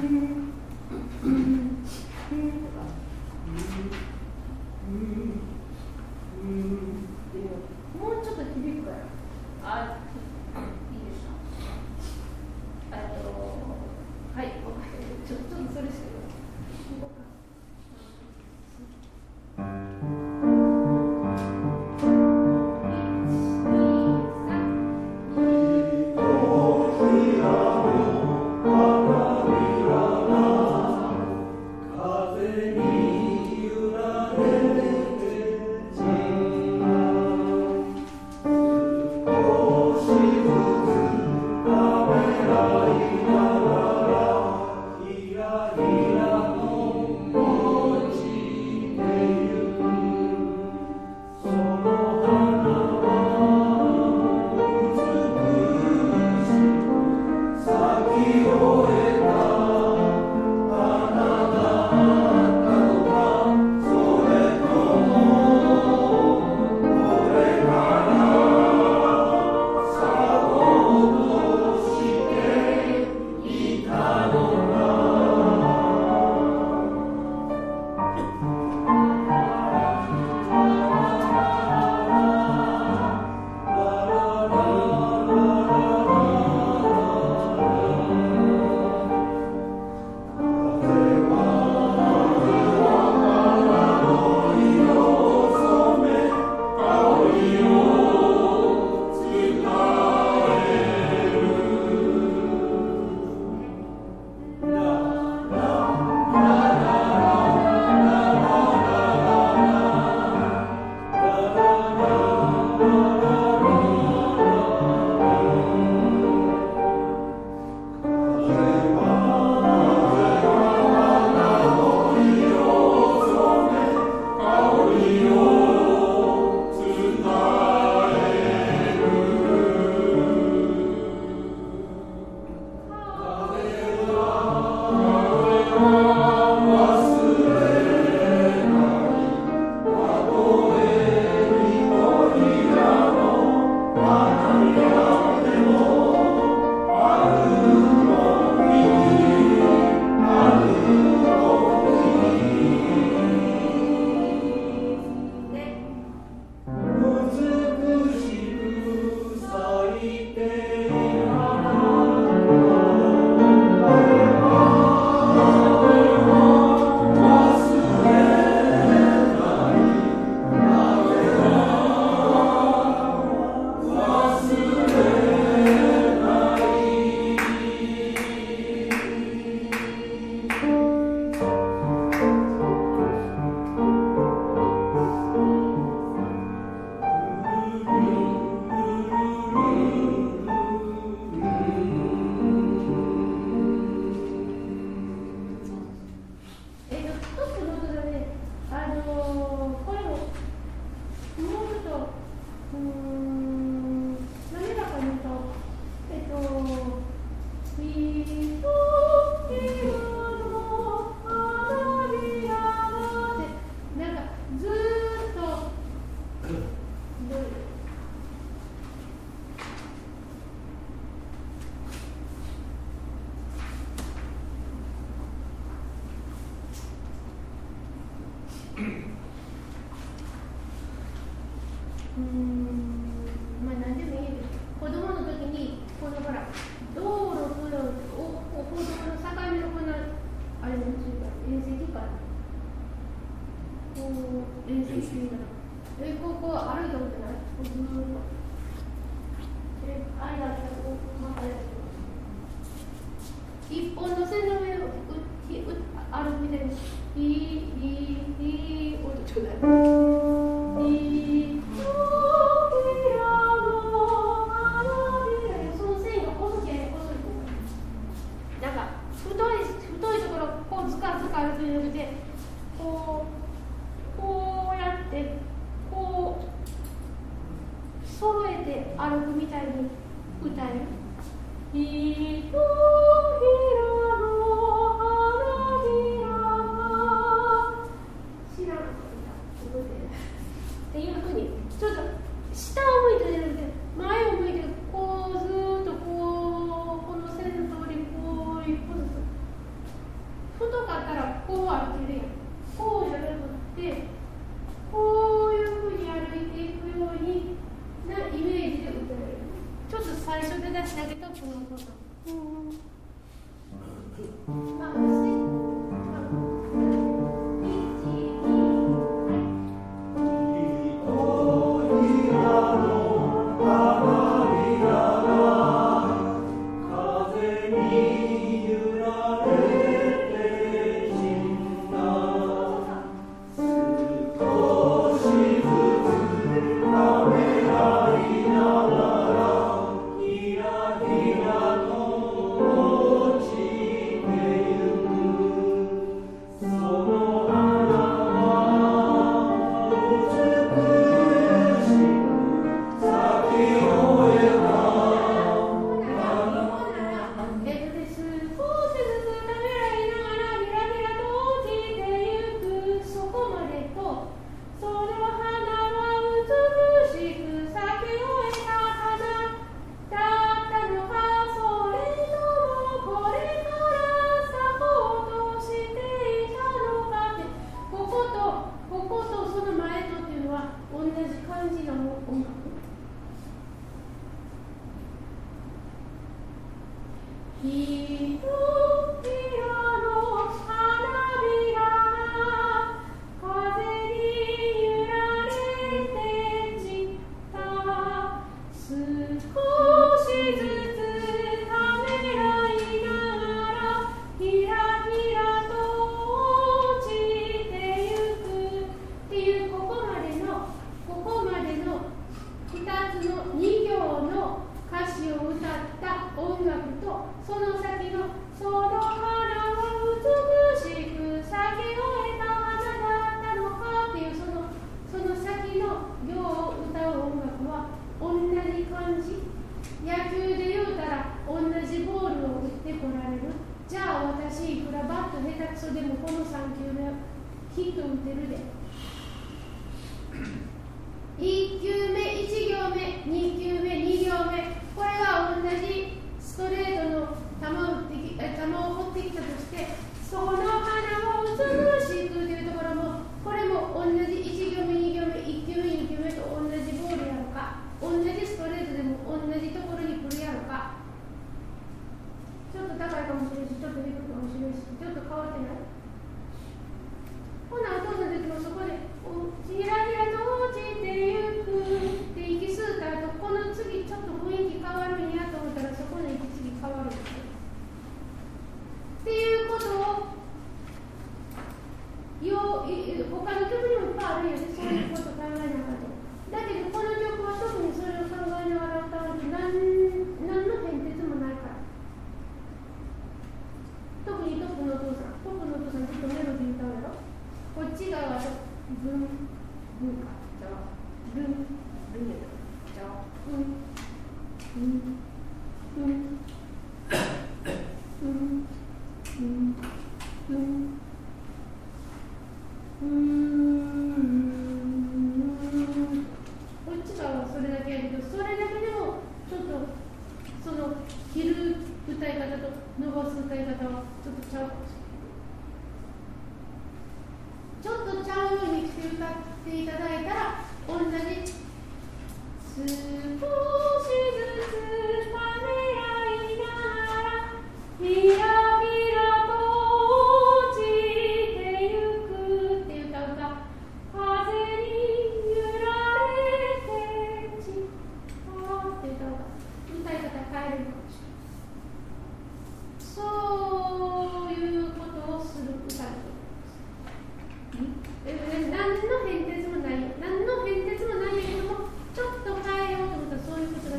まあ何でもいいです。子供の時にこのほら道路と歩道の境目のこんなあれなんていうか縁石かな、こう縁石っていうかな、こう歩いたことない？こうずーっと間あったらこう曲がれる。一本の線の上を歩くみたいにいい音ちょうだい。その線が細ければ細いとなんか太いところこうずかずか歩くんじゃなくてこうやってこう揃えて歩くみたいに歌える。っていうふうにちょっと下を向いてじゃなくて前を向いてこうずっとこの線の通りこう一歩ずつ最初で出してあげたこのこと。何の変哲もないけれども、ちょっと変えようと思ったらそういうことが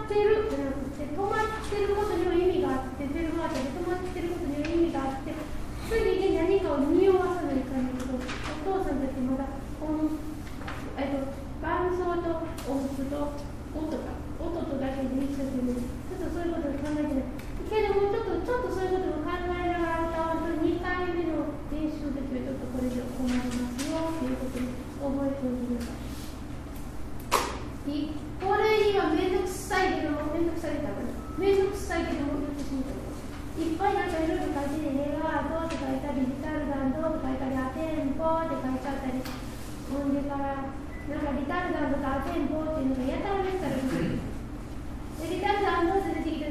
ってるじゃなくて、止まってることには意味があって、フェルマータで止まってることには意味があって、次に何かを匂わさないかんだけど、お父さんたちまだ伴奏と音符と音とだけで一生懸命、ちょっとそういうことを考えてない。けどもちょっとそういうことを考えながら歌わんと2回目の練習の時はちょっとこれで困りますよっていうことに覚えておいてください。これにはめんどくさいけども言ってしまったいっぱいなんかいろいろ書いてね、レガードって書いたり、リタルダンドって書いたり、アテンポって書いてあったり、ほんでからなんかリタルダンドとアテンポっていうのがやたらめったら出てきて、リタルダンドって出てきて